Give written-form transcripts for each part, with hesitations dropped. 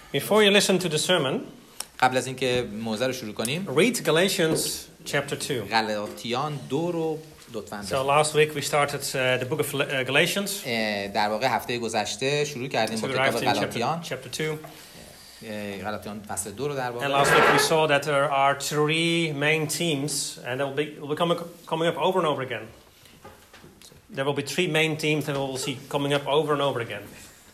Before you listen to the sermon, قبل از اینکه موضوع رو شروع کنیم read Galatians chapter 2. غلاطیان 2 رو لطفاً So last week we started the book of Galatians. در واقع هفته گذشته شروع کردیم با کتاب غلاطیان. Chapter 2. غلاطیان فصل 2 رو در واقع. And last week we saw that there are three main themes, and they'll be coming up over and over again. There will be three main themes that we will see coming up over and over again.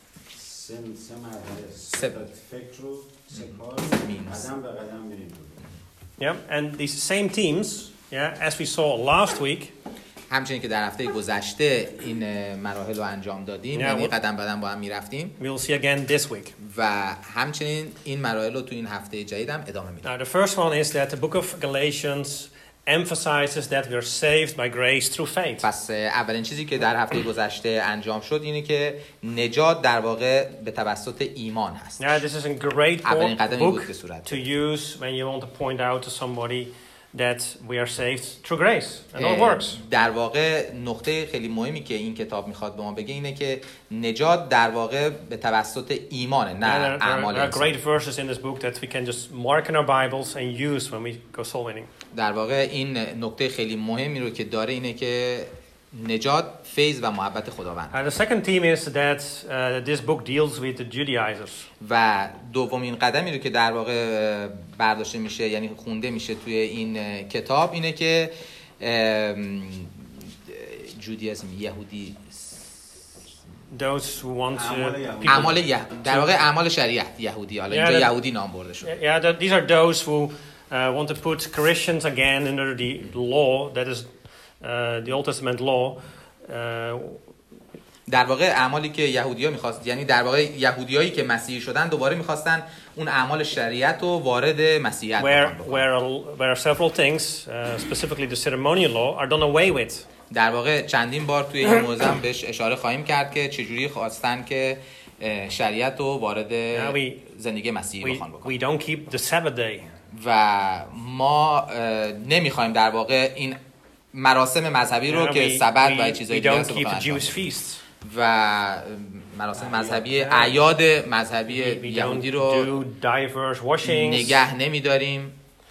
Yeah, and these same themes, as we saw last week. همچنین که در هفته گذشته این مراحل رو انجام دادیم، یعنی قدم به قدم با هم میرفتیم. We'll see again this week. و همچنین این مراحل رو تو این هفته جدید هم ادامه میدیم. Now the first one is that the book of Galatians emphasizes that we are saved by grace through faith. پس اولین چیزی که در هفته گذشته انجام شد اینه که نجات در واقع به توسط ایمان هست. Yeah, this is a great book to use when you want to point out to somebody that we are saved through grace and not works. در واقع نقطه خیلی مهمی که این کتاب میخواد به ما بگه اینه که نجات در واقع به توسط ایمانه، نه اعمال انسان. There are great verses in this book that we can just mark in our Bibles and use when we go soul winning. در واقع این نقطه خیلی مهمی رو که داره اینه که نجات فیض و محبت خداوند. The second theme is that this book deals with the Judaizers. و دومین قدمی رو که در واقع برداشته میشه، یعنی خونده میشه توی این کتاب، اینه که جودیسم، یهودی، those who want اعمال در واقع اعمال شریعت یهودی، حالا اینجا یهودی نام برده شد. Yeah, these are those who want to put Christians again under the law that is the Old Testament law. در واقع اعمالی که یهودی‌ها می‌خواست، یعنی در واقع یهودیایی که مسیحی شدن دوباره می‌خواستن اون اعمال شریعت رو وارد مسیحیت بکنن. Where several things, specifically the ceremonial law, are done away with. در واقع چندین بار توی این موضوع بهش اشاره خواهیم کرد که چجوری خواستن که شریعت رو وارد زندگی مسیحی بخوان بکنن. We don't keep the Sabbath day. و ما نمی‌خوایم در واقع این مراسم مذهبی رو که سبت و چیزایی دیگه هست و مراسم مذهبی، اعیاد مذهبی یهودی رو نگه نمی‌داریم.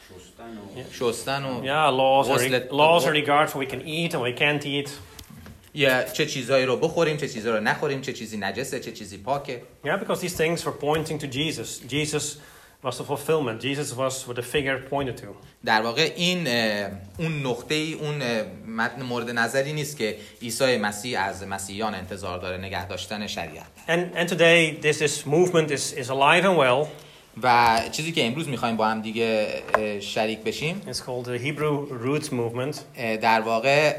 شستن و laws in regard to we can eat and we can't eat. یا چه چیزایی رو بخوریم، چه چیزایی رو نخوریم، چه چیزی نجسه، چه چیزی پاکه. Yeah, because these things were pointing to Jesus. Jesus was the fulfillment. Jesus was what the figure pointed to. در واقع این اون نقطه ای، اون متن مورد نظری نیست که عیسی مسیح از مسیحیان انتظار داره، نگه داشتن شریعت. And today this movement is alive and well. و چیزی که امروز می‌خوایم با هم دیگه شریک بشیم، It's called the Hebrew Roots movement. در واقع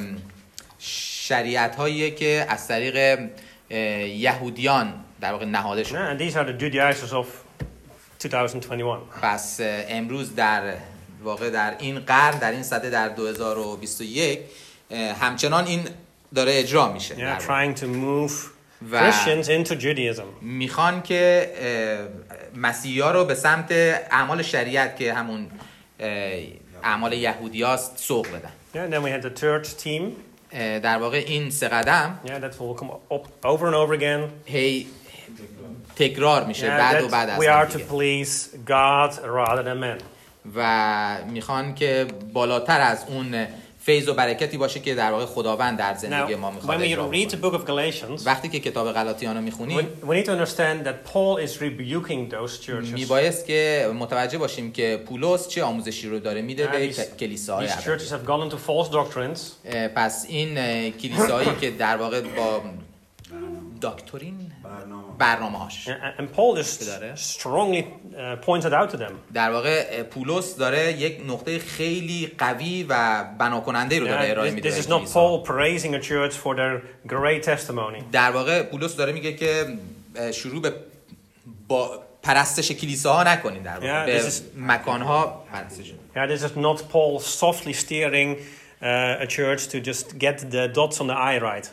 شریعت‌هایی که از طریق یهودیان در واقع نهاده شده. And these are the Judaizers of 2021. پس امروز در واقع در این قرن، در این سده، در 2021 همچنان این داره اجرا میشه. Trying to move Christians into Judaism. میخوان که مسیحی‌ها رو به سمت اعمال شریعت که همون اعمال یهودیاست سوق بدن. And then we had the third team. در واقع این سه قدم that will come up over and over again. هی تکرار میشه بعد و بعد از we are to please God rather than men. و میخوان که بالاتر از اون فیض و برکتی باشه که در واقع خداوند در زندگی ما میخواد اجرا کنه. وقتی که کتاب غلاطیان رو میخونیم we need to understand that Paul is rebuking those churches. میبایست که متوجه باشیم که پولس چه آموزشی رو داره میده به کلیساهای These churches have gone into false doctrines. پس این کلیساهایی که در واقع با داکترین برنامه‌هاش and Paul just strongly pointed out to them. در واقع پولس داره یک نقطه خیلی قوی و بناکننده رو داره ارائه میده. This is not Paul praising a church for their great testimony. در واقع پولس داره میگه که شروع به با پرستش کلیساها نکنید، در واقع به مکانها پرستش. This is not Paul softly steering a church to just get the dots on the I right.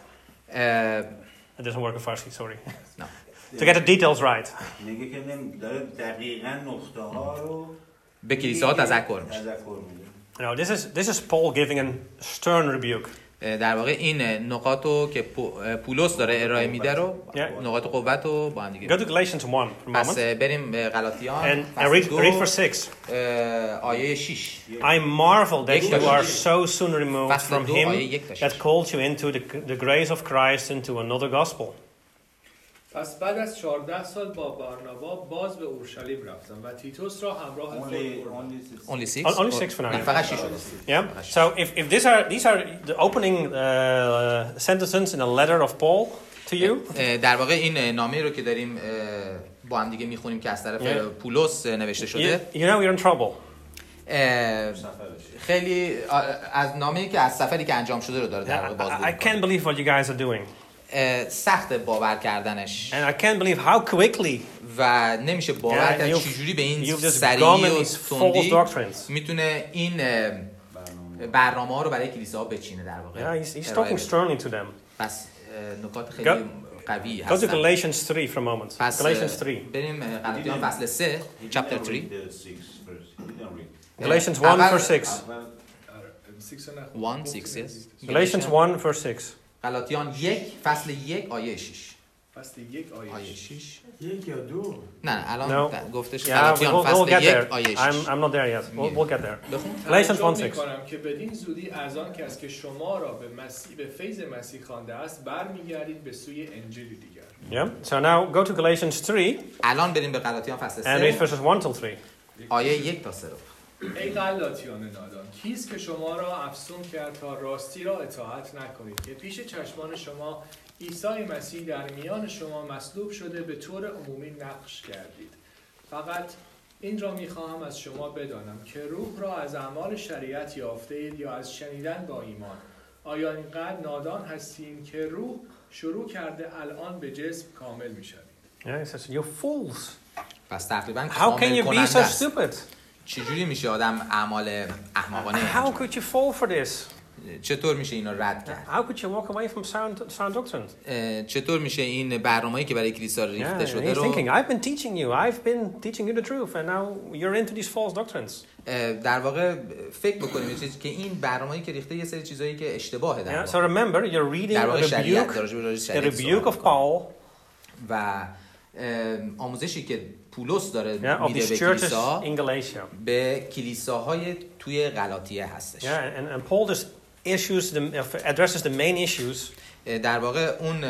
It doesn't work in Farsi, sorry. No. To get the details right. میگه که داره دقیقاً نقطه‌ها رو به کلیساها تذکر میده. No, this is Paul giving a stern rebuke. در واقع این نقاطو که پولس داره ارائه میده رو نقاط قوت رو با هم دیگه. Go to Galatians 1 for a پس moment. بریم به غلاطیان And read verse 6. آیه 6. I marvel that you are so soon removed from him آیه that called you into the grace of Christ into another gospel. پس بعد از 14 سال با بارنابا باز به اورشلیم رفتم و تیتوس را همراه خود بردم. Only 6 for now. فقط 6 Yeah. So if these are the opening sentences in a letter of Paul to you. در واقع این نامه رو که داریم با هم دیگه میخونیم که از طرف پولس نوشته شده. You know you're in trouble. خیلی از نامه‌ای که از سفری که انجام شده رو داره در واقع بازگو I can't believe what you guys are doing. سخت باور کردنش. And I can't believe how quickly و نمیشه باور کرد چجوری به این سریعی و تندی میتونه این برنامه‌ها رو برای کلیساها بچینه در واقع. He's talking sternly to them. پس نکات خیلی قوی هستن. Go to Galatians 3 for a moment. Galatians 3. بریم غلاطیان فصل 3 chapter 3. Galatians 1 verse 6. 1 6 yes. Galatians 1 verse 6. غلاطیان 1 فصل 1 آیه 6. فصل 1 آیه 6. 1 یا 2؟ نه الان گفتش غلاطیان فصل 1 آیه 6. I'm not there yet. We'll get there. Galatians 1 6. می‌کنم که بدین زودی از آن کس که شما را به فیض مسیح خوانده است برمیگردید به سوی انجیل دیگر. Yeah. So now go to Galatians 3. الان بریم به غلاطیان فصل 3. And read verses 1 till 3. آیه 1 تا 3 رو. ای غلاطیان نادان، کیست که شما را افسون کرد تا راستی را اطاعت نکنید که پیش چشمان شما عیسی مسیح در میان شما مصلوب شده به طور عمومی نقش کردید. فقط این را میخواهم از شما بدانم که روح را از اعمال شریعت یافته اید یا از شنیدن با ایمان. آیا اینقدر نادان هستیم که روح شروع کرده الان به جسم کامل میشوید؟ Yeah, he says, you fools. پس تقریبا How can you be so stupid? چجوری میشه آدم اعمال احمقانه How could you fall for this? چطور میشه اینو رد کرد؟ How could you walk away from sound doctrine? چطور میشه این برنامه‌ای که برای کلیسا ریخته شده رو I've been teaching you the truth and now you're into these false doctrines. در واقع فکر بکنیم که این برنامه‌ای که ریخته یه سری چیزایی که اشتباهه در واقع. So remember you're reading a rebuke of Paul و آموزشی که پولس داره میده به کلیسا به کلیساهای توی غلاطیه هستش. And Paul just addresses the main issues. در واقع اون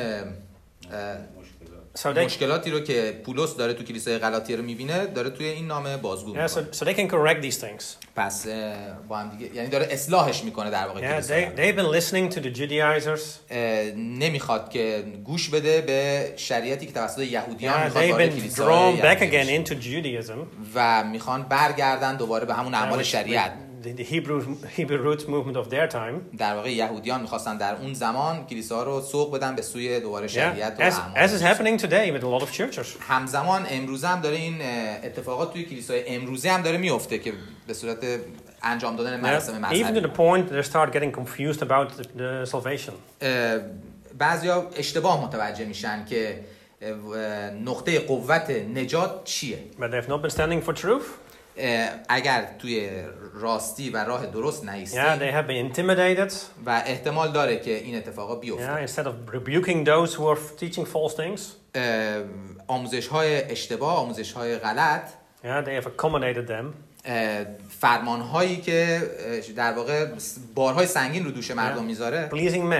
مشکلاتی رو که پولس داره تو کلیسای غلاطیه رو میبینه داره توی این نامه بازگو میکنه. So they can correct these things. پس با هم دیگه یعنی داره اصلاحش میکنه در واقع کلیسا. They've been listening to the Judaizers. نمیخواد که گوش بده به شریعتی که توسط یهودیان میخواد وارد کلیسا drawn back again into Judaism. و میخوان برگردن دوباره به همون اعمال شریعت. The Hebrew roots movement of their time. در واقع یهودیان می‌خواستن در اون زمان کلیسا رو سوق بدن به سوی دوباره شریعت و اعمال. As is happening today with a lot of churches. همزمان امروز هم داره این اتفاقات توی کلیسای امروزی هم داره میفته که به صورت انجام دادن مراسم مذهبی. Even to the point they start getting confused about the salvation. بعضیا اشتباه متوجه میشن که نقطه قوت نجات چیه. But they've not been standing for truth. اگر توی راستی و راه درست نایستی they have been intimidated. و احتمال داره که این اتفاقا بیفته. Instead of rebuking those who are teaching false things. آموزش‌های اشتباه، آموزش‌های غلط. They have accommodated them. فرمان‌هایی که در واقع بارهای سنگین رو دوش مردم میذاره.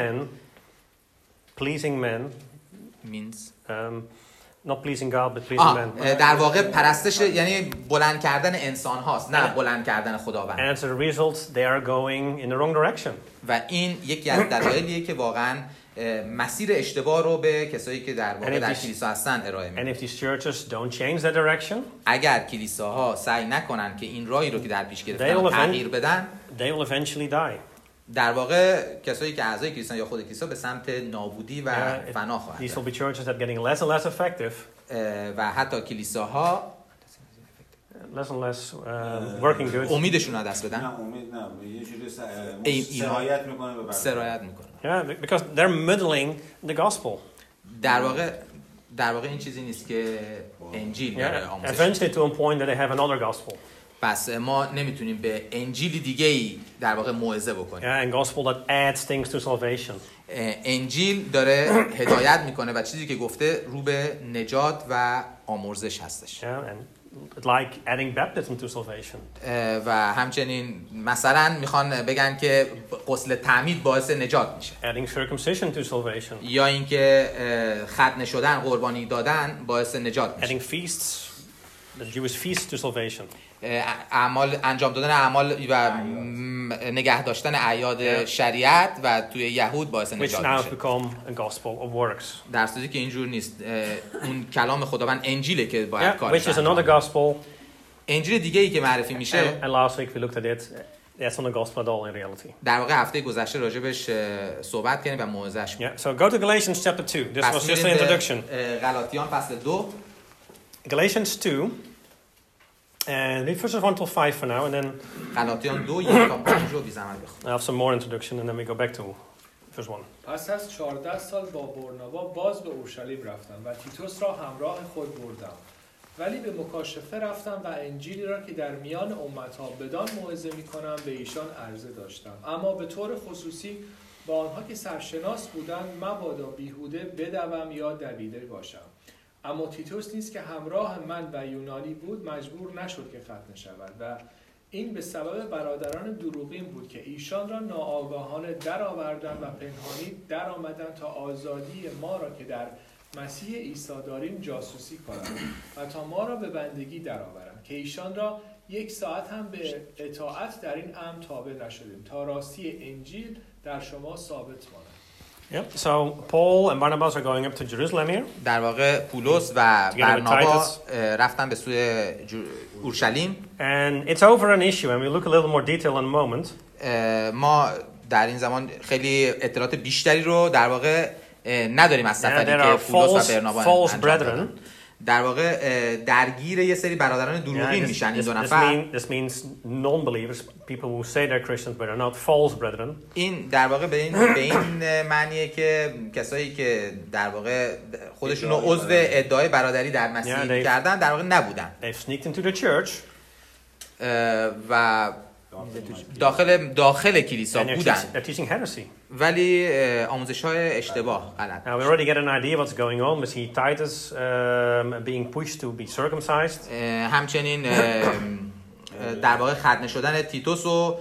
Pleasing men means not pleasing God but pleasing men. در واقع پرستش یعنی بلند کردن انسان هاست نه بلند کردن خداوند. And as a result they are going in the wrong direction. و این یکی از دلایلیه که واقعا مسیر اشتباه رو به کسایی که در واقع در کلیسا هستن ارائه میدن. And if these churches don't change their direction, اگر کلیساها سعی نکنن که این راهی رو که در پیش گرفتن تغییر بدن، they will eventually die. در واقع کسایی که اعضای کلیسا یا خود کلیسا به سمت نابودی و فنا خواهند رفت. These will be churches that are getting less and less effective. و حتی کلیساها less and less working good. امیدشون رو دست بدن. نه امید نه یه جوری سرایت میکنه به سرایت میکنه. Because they're muddling the gospel. در واقع این چیزی نیست که انجیل داره آموزش. Eventually to a point that they have another gospel. پس ما نمیتونیم به انجیل دیگه‌ای در واقع موعظه بکنیم. And gospel that adds things to salvation. انجیل داره هدایت میکنه و چیزی که گفته رو به نجات و آمرزش هستش. And like adding baptism to salvation. و همچنین مثلا میخوان بگن که غسل تعمید باعث نجات میشه. Adding circumcision to salvation. یا اینکه ختنه شدن، قربانی دادن باعث نجات میشه. Adding feasts, the Jewish feasts to salvation. اعمال انجام دادن اعمال و نگه داشتن اعیاد شریعت و توی یهود باعث نجات میشه. Which now become a gospel of works. در صورتی که اینجور نیست. اون کلام خداوند انجیله که باید کارش which is another gospel. انجیل دیگه ای که معرفی میشه. And last week we looked at it. That's not a gospel at all in reality. در واقع هفته گذشته راجبش صحبت کردیم و موعظه‌اش. Yeah. So go to Galatians chapter 2. This was just an introduction. غلاطیان فصل 2. Galatians 2. And read verses 1 till 5 for now, and then غلاطیان 2 تا 5 رو بی زحمت بخون. I have some more introduction, and then we go back to verse 1. پس از 14 سال با برنابا باز به اورشلیم رفتم و تیتوس را همراه خود بردم. ولی به مکاشفه رفتم و انجیلی را که در میان امتها بدان موعظه می‌کنم به ایشان عرضه داشتم. اما به طور خصوصی با آنها که سرشناس بودند مبادا بیهوده بدوم یا دویده باشم. اما تیتوس نیز که همراه من و یونانی بود مجبور نشد که ختنه شود و این به سبب برادران دروغین بود که ایشان را ناآگاهانه درآوردند و پنهانی درآمدند تا آزادی ما را که در مسیح عیسی داریم جاسوسی کنند و تا ما را به بندگی درآورند که ایشان را 1 ساعت هم به اطاعت در این امر تابع نشدیم تا راستی انجیل در شما ثابت ماند. Yep. So Paul and Barnabas are going up to Jerusalem here. در واقع پولس و برنابا رفتن به سوی اورشلیم. And it's over an issue and we'll look a little more detail in a moment. ما در این زمان خیلی اطلاعات بیشتری رو در واقع نداریم از سفری که پولس و برنابا انجام دادن. در واقع درگیر یه سری برادران دروغین میشن این دو نفر. This means non-believers, people who say they're Christians but are not false brethren. این در واقع به این معنیه که کسایی که در واقع خودشون رو عضو ادعای برادری در مسیح کردن در واقع نبودن. They've sneaked into the church. و داخل کلیسا بودن. They're teaching heresy. ولی آموزش‌های اشتباه غلط. Now we already get an idea what's going on. We see Titus being pushed to be circumcised. همچنین در واقع ختنه شدن تیتوس رو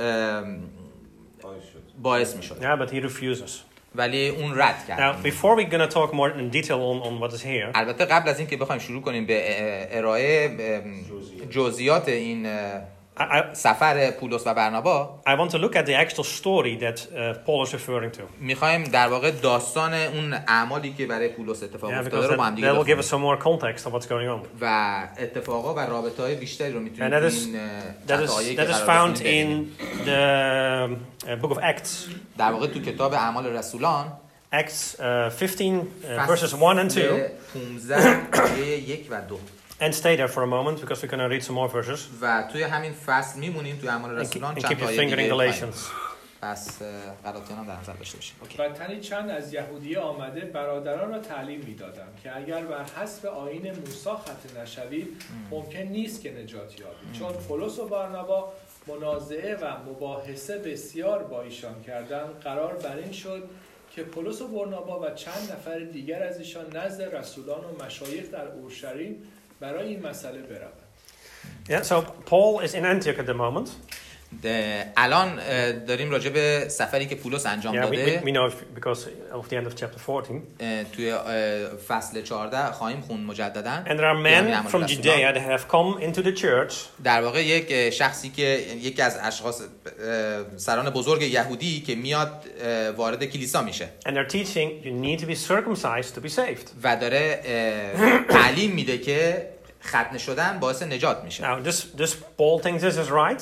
باعث می‌شد. Yeah, but he refuses. ولی اون رد کرد. Now before we're going to talk more in detail on what is here. البته قبل از اینکه بخوایم شروع کنیم به ارائه جزئیات این سفر پولس و برنابا I want to look at the actual story that Paul is referring to. می‌خوایم در واقع داستان اون اعمالی که برای پولس اتفاق افتاده رو با هم دیگه بخونیم. That will give us some more context of what's going on. و اتفاقا و رابطه‌های بیشتری رو می‌تونیم این that is found in the book of Acts. در واقع تو کتاب اعمال رسولان Acts 15 verses 1 and 2. 15 1 و 2. And stay there for a moment because we're going to read some more verses. و توی همین فصل میمونیم توی اعمال رسولان چند تا آیه دیگه. پس غلاطیان هم در نظر داشته باشیم. و تنی چند از یهودیه آمده برادران را تعلیم می‌دادند که اگر بر حسب آیین موسی ختنه نشوید ممکن نیست که نجات یابید. چون پولس و برنابا منازعه و مباحثه بسیار با ایشان کردند قرار بر این شد که پولس و برنابا و چند نفر دیگر از ایشان نزد رسولان و مشایخ در اورشلیم برای این مسئله بروند. Yeah, so Paul is in Antioch at the moment. الان داریم راجع به سفری که پولس انجام داده. We know because of the end of chapter 14. توی فصل 14 خواهیم خوند مجددا. And there are men from Judea that have come into the church. در واقع یک شخصی که یکی از اشخاص سران بزرگ یهودی که میاد وارد کلیسا میشه. And they're teaching you need to be circumcised to be saved. و داره تعلیم میده که ختنه شدن باعث نجات میشه. Now this Paul thinks this is right.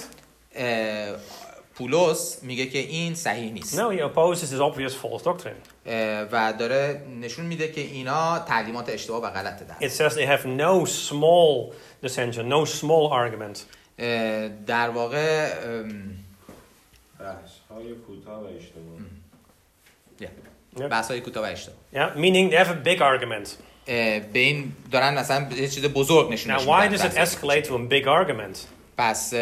پولس میگه که این صحیح نیست. No, he opposes his obvious false doctrine. و داره نشون میده که اینا تعلیمات اشتباه و غلطه دارن. It says they have no small dissension, no small argument. در واقع بحث‌های کوتاه و اشتباه. بحث‌های کوتاه و اشتباه. Yeah, meaning they have a big argument. به این دارن مثلا یه چیز بزرگ نشون میدن. Now why does it escalate to a big argument? پس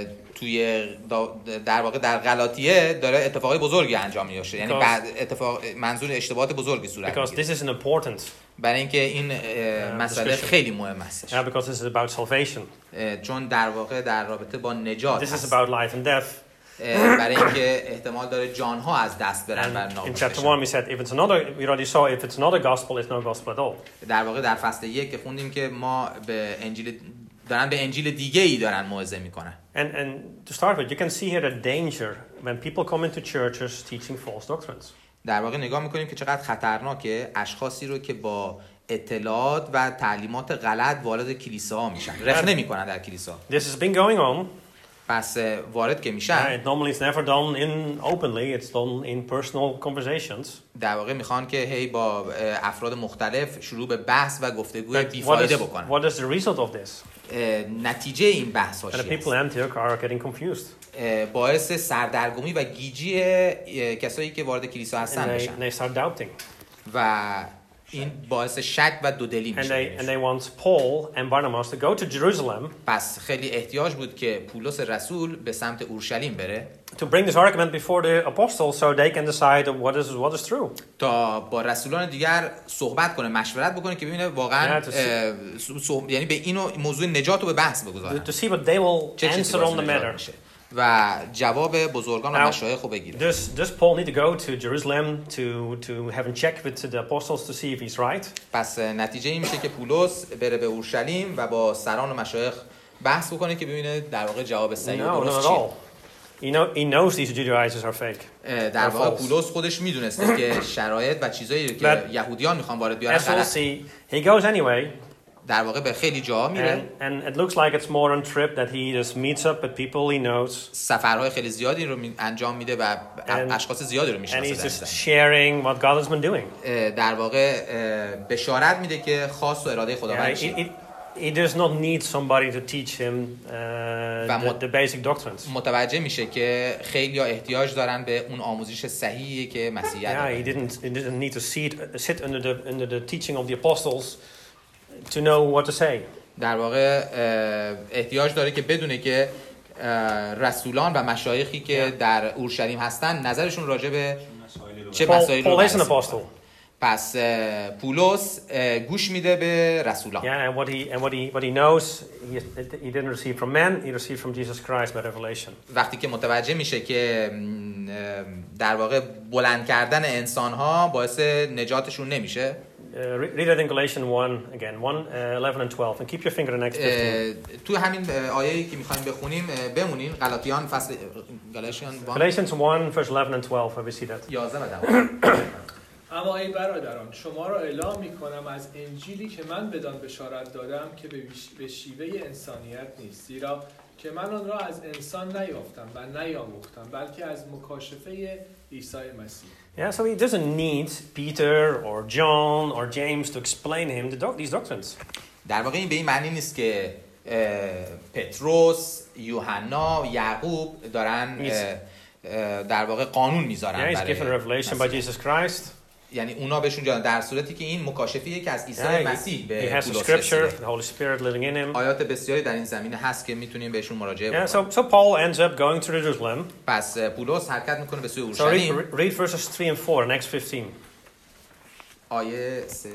توی در واقع در غلاطیه داره اتفاقای بزرگی انجام میشه، یعنی بعد منظور اشتباهات بزرگی صورت میگیره. Because this is important. برای اینکه این مسئله خیلی مهم است. Because this is about salvation. چون در واقع در رابطه با نجات This هست. is about life and death. برای اینکه احتمال داره جانها از دست برن و نابود بشن. In chapter 1 we said if it's another, we already saw if it's not a gospel, it's no gospel at all. در واقع در فصل 1 که خوندیم که ما به انجیل دیگه ای دارن موعظه میکنن. And to start with, you can see here the danger when people come into churches teaching false doctrines. در واقع نگاه میکنیم که چقدر خطرناکه اشخاصی رو که با اطلاعات و تعلیمات غلط وارد کلیسا میشن، رخنه میکنن در کلیسا. This has been going on. پس وارد که میشن. Normally it's never done in openly, it's done in personal conversations. در واقع میخوان که هی با افراد مختلف شروع به بحث و گفتگوی بیفایده بکنن. What is the result of this? نتیجه این بحث ها چیه؟ And the people in Antioch are getting confused. باعث سردرگمی و گیجی کسایی که وارد کلیسا هستن بشن. And they start doubting. و این باعث شک و دودلی میشه. And they want Paul and Barnabas to go to Jerusalem. پس خیلی احتیاج بود که پولس رسول به سمت اورشلیم بره. To bring this argument before the apostles so they can decide what is true. تا با رسولان دیگر صحبت کنه، مشورت بکنه که ببینه واقعا یعنی به اینو موضوع نجات رو به بحث بگذارن. To see what they will answer on the matter. و جواب بزرگان و مشایخ رو بگیره. Does Paul need to go to Jerusalem to have a check with the apostles to see if he's right? پس نتیجه این میشه که پولس بره به اورشلیم و با سران و مشایخ بحث بکنه که ببینه در واقع جواب صحیح و درست چیه. He knows these Judaizers are fake. در واقع پولس خودش میدونسته که شرایط و چیزایی که یهودیان میخوان وارد بیارن غلطه. He goes anyway. در واقع به خیلی جاها میره. And it looks like it's more on trip that he just meets up with people he knows. سفرهای خیلی زیادی رو انجام میده و اشخاص زیادی رو میشناسه. And he's just sharing what God has been doing. در واقع بشارت میده که خواست و اراده خداوند چیه. He does not need somebody to teach him the basic doctrines. متوجه میشه که خیلی‌ها احتیاج دارن به اون آموزش صحیحی که مسیحیت داره. He didn't need to sit under the teaching of the apostles to know what to say. در واقع احتیاج داره که بدونه که رسولان و مشایخی که در اورشلیم هستن نظرشون راجع به چه مسائلی رو Paul is an apostle. پس پولس گوش میده به رسولان. Yeah, and what he knows, he didn't receive from men, he received from Jesus Christ by revelation. وقتی که متوجه میشه که در واقع بلند کردن انسان‌ها باعث نجاتشون نمیشه. Read it in Galatians 1 again, 1:11 and 12, and keep your finger in Acts 15. تو همین آیه‌ای که می‌خوایم بخونیم بمونین. غلاطیان فصل Galatians 1 verse 11 and 12, where we see that. 11 و 12. اما ای برادران شما را اعلام می‌کنم از انجیلی که من بدان بشارت دادم که به شیوه انسانیت نیست، زیرا که من آن را از انسان نیافتم و نیاموختم بلکه از مکاشفه عیسی مسیح. Yeah, so he doesn't need Peter or John or James to explain him these doctrines. در واقع این به این معنی نیست که پتروس، یوحنا، یعقوب دارن در واقع قانون میذارن برای given revelation by Jesus Christ. یعنی اونا بهشون جان در صورتی که این مکاشفه‌ایه که از عیسی مسیح به پولس رسیده. The Holy Spirit living in him. آیات بسیاری در این زمینه هست که میتونیم بهشون مراجعه بکنیم. So Paul ends up going to Jerusalem. پس پولس حرکت میکنه به سوی اورشلیم. So read verses 3 and 4 in Acts 15. آیه 3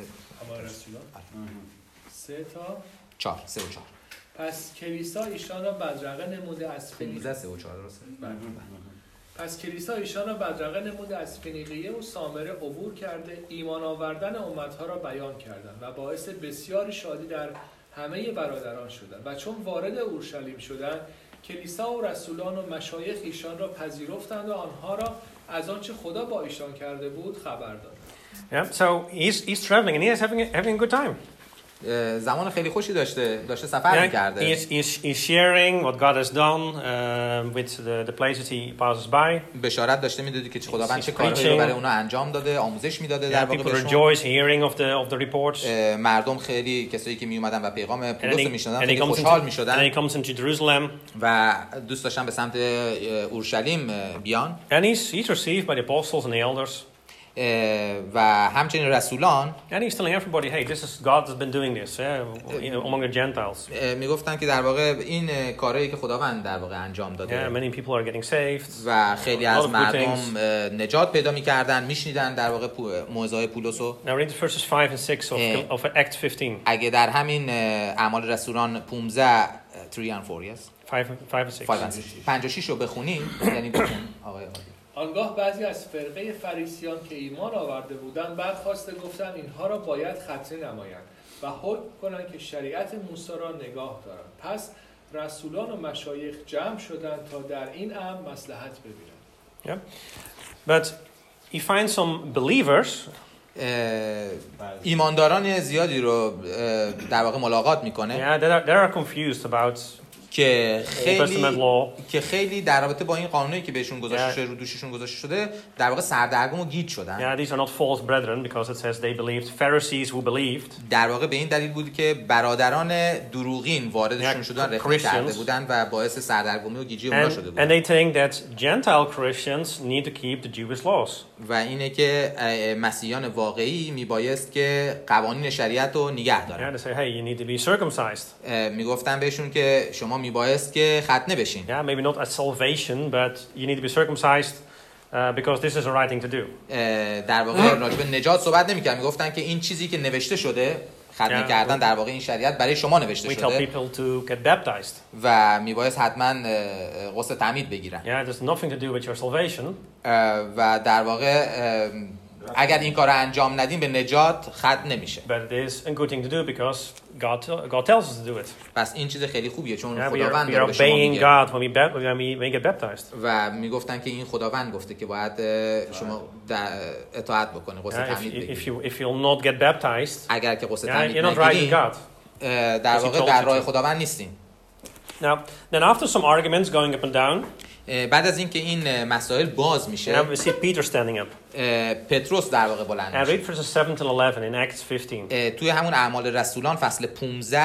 تا 4 3 و 4. پس کلیسا ایشان را بدرقه نموده از فنیقیه. 3 و 4 درسته. پس کلیسا ایشان را بدرقه نموده از فنیقیه و سامره عبور کرده ایمان آوردن امتها را بیان کردند و باعث بسیار شادی در همه برادران شدند و چون وارد اورشلیم شدند کلیسا و رسولان و مشایخ ایشان را پذیرفتند و آنها را از آنچه خدا با ایشان کرده بود خبر دادند. Yeah, so he's traveling and he is having a good time. زمان خیلی خوشی داشته سفر می‌کرده. He's sharing what God has done with the places he passes by. بشارت داشته میدادی که خداوند چه کارهایی رو برای اونا انجام داده، آموزش میداده در واقع بهشون. People rejoice hearing of the reports. مردم خیلی کسایی که می اومدن و پیغام پولس رو میشنیدن خیلی خوشحال میشدن. And he comes into Jerusalem. و دوست داشتن به سمت اورشلیم بیان. And he's received by the apostles and the elders. و همچنین رسولان And he's telling everybody, hey, this is God has been doing this, among the Gentiles. میگفتن که در واقع این کارهایی که خداوند در واقع انجام داده. Many people are getting saved. و خیلی از مردم نجات پیدا می‌کردن، میشنیدن در واقع موعظه‌های پولسو. Now read verses 5 and 6 of Acts 15. اگه در همین اعمال رسولان 15 3 and 4 yes 5 و 6 رو بخونیم یعنی بخون آقای آنگاه بعضی از فرقه فریسیان که ایمان آورده بودند برخاسته گفتند اینها را باید ختنه نمایند و حکم کنند که شریعت موسی را نگاه دارند. پس رسولان و مشایخ جمع شدند تا در این امر مصلحت ببینند. But he finds some believers ایمانداران زیادی رو در واقع ملاقات میکنه they are confused about که خیلی در رابطه با این قانونی که بهشون گذاشته شده رو دوششون گذاشته شده در واقع سردرگم و گیج شدن. These are not false brethren because it says they believed. Pharisees who believed. در واقع به این دلیل بود که برادران دروغین واردشون شدن رفض کرده بودن و باعث سردرگمی و گیجی اونها شده بود. And they think that Gentile Christians need to keep the Jewish laws. و اینه که مسیحیان واقعی میبایست که قوانین شریعت رو نگه دارن. They say, hey, you need to be circumcised. میگفتن بهشون که شما میبایست که ختنه بشین. Maybe not as salvation, but you need to be circumcised because this is the right thing to do. در واقع راجع به نجات صحبت نمی‌کردن، میگفتن که این چیزی که نوشته شده ختنه کردن در واقع این شریعت برای شما نوشته شده. We tell people to get baptized. و میبایست حتما غسل تعمید بگیرن. There's nothing to do with your salvation. و در واقع اگر این کار انجام ندیم به نجات ختم نمیشه. But it is a good thing to do because God tells us to do it. پس این چیز خیلی خوبیه چون خداوند داره به شما میگه. God when we get baptized. و میگفتن که این خداوند گفته که باید شما اطاعت بکنی غسل تعمید بگیری. If you'll not get baptized, اگر که غسل تعمید نگیری در واقع در راه خداوند نیستین. Now, then after some arguments going up and down, بعد از اینکه این مسائل باز میشه we see Peter standing up. پتروس در واقع بلند میشه. Read verses 7 till 11 in Acts 15. توی همون اعمال رسولان فصل 15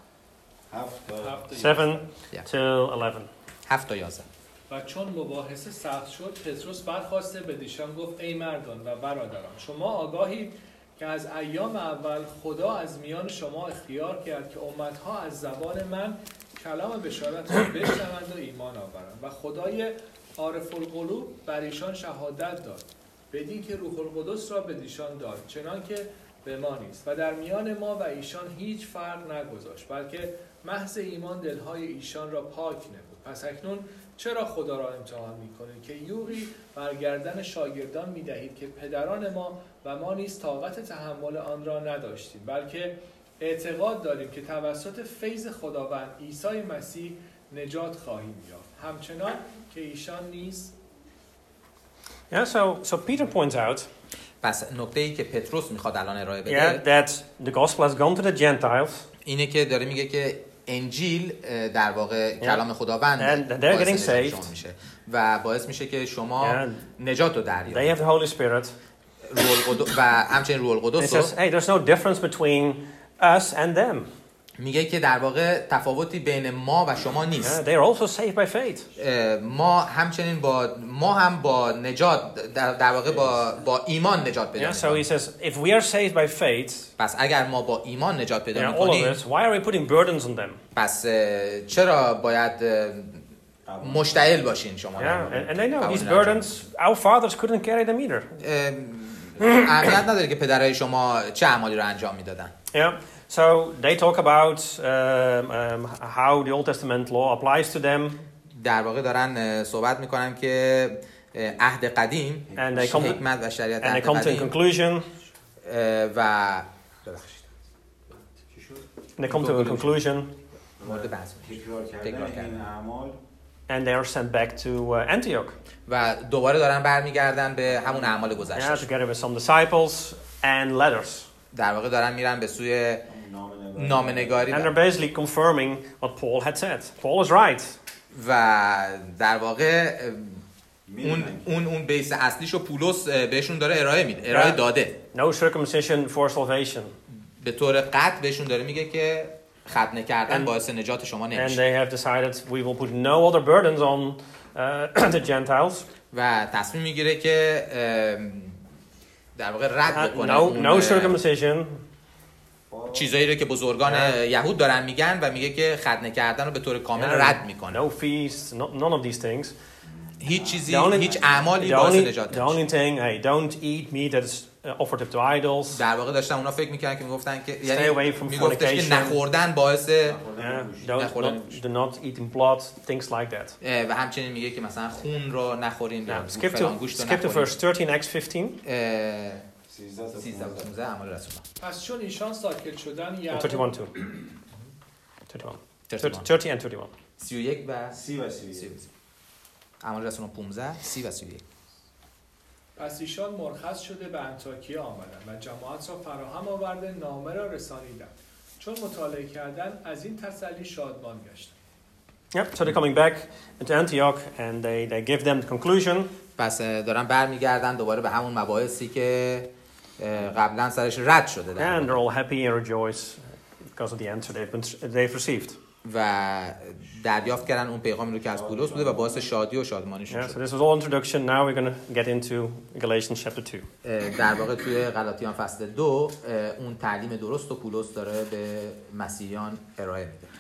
7 till 11. 7 تا 11. و چون مباحثه سخت شد پتروس برخاسته به دیشان گفت ای مردان و برادران شما آگاهید که از ایام اول خدا از میان شما اختیار کرد که امتها از زبان من کلام بشارت را بشنوند و ایمان آورند و خدای عارف القلوب بر ایشان شهادت داد بدین که روح القدس را به ایشان داد چنان که به ما نیست و در میان ما و ایشان هیچ فرق نگذاشت بلکه محض ایمان دلهای ایشان را پاک نمود. پس اکنون چرا خدا را امتحان می‌کنید که یوغی بر گردن شاگردان می‌دهید که پدران ما و ما نیز طاقت تحمل آن را نداشتیم بلکه اعتقاد داریم که توسط فیض خداوند عیسی مسیح نجات خواهیم یافت همچنان که ایشان نیز. So Peter points out پس نکته‌ای که پتروس میخواد الان ارائه بده that the gospel has gone to the Gentiles اینه که داره میگه که انجیل در واقع کلام خداوند باعث نجات میشه و باعث میشه که شما نجات رو دریابید. They have the Holy Spirit و همچنین روح القدس. Hey, there's no difference between us and them. میگه که در واقع تفاوتی بین ما و شما نیست. They are also saved by faith. ما همچنین ما هم با نجات در واقع با ایمان نجات پیدا می‌کنیم. So he says if we are saved by faith, پس اگر ما با ایمان نجات پیدا می‌کنیم why are we putting burdens on them? پس چرا باید مشتعل باشین شما؟ And they know these burdens our fathers couldn't carry them either. اهمیت نداره که پدرای شما چه اعمالی رو انجام میدادن. So they talk about how the Old Testament law applies to them. در واقع دارن صحبت میکنن که عهد قدیم حکمت و شریعت عهد قدیم. And they come to a conclusion. و they come to a conclusion. مورد بحث تکرار کردن اعمال. And they are sent back to Antioch. و دوباره دارن برمیگردن به همون اعمال گذشته. Together with some disciples and letters. در واقع دارن میرن به سوی نامه‌نگاری. And they're basically confirming what Paul had said. Paul is right. و در واقع اون بیس اصلیشو پولس بهشون داره ارائه داده. No circumcision for salvation. به طور قطع بهشون داره میگه که ختنه کردن باعث نجات شما نمیشه. And they have decided we will put no other burdens on the Gentiles. و تصمیم میگیره که در واقع رد بکنه no circumcision. چیزایی رو که بزرگان یهود دارن میگن و میگه که ختنه کردن رو به طور کامل رد میکنه. No feasts, none of these things. هیچ چیزی، هیچ اعمالی باعث نجات نمیشه. The only thing, hey, don't eat meat that is offered up to idols. در واقع داشتن اونا فکر میکردن که میگفتن که یعنی میگفتن که نخوردن باعث do not eat blood, things like that. و همچنین میگه که مثلا خون رو نخورین یا فلان گوشت رو نخورین. Skip to verse 13 Acts 15. 13 و 15 اعمال رسولان. پس چون ایشان ساکت شدن 31 too. 30 and 31. 31 و 30. اعمال رسولان 15 30 و 31. پس ایشان مرخص شده به انطاکیه آمدند و جماعت را فراهم آورده نامه را رسانیدند. چون مطالعه کردن از این تسلی شادمان گشتند. Yep, so they're coming back into Antioch and they give them the conclusion. پس دارن برمیگردن دوباره به همون مباحثی که قبلا سرش رد شده. And they're all happy and rejoice because of the answer they've received. و دریافت کردن اون پیغامی رو که از پولس بوده و باعث شادی و شادمانیشون شد. So this was all introduction. Now we're going to get into Galatians chapter 2. در واقع توی غلاطیان فصل 2 اون تعلیم درست و پولس داره به مسیحیان ارائه میده.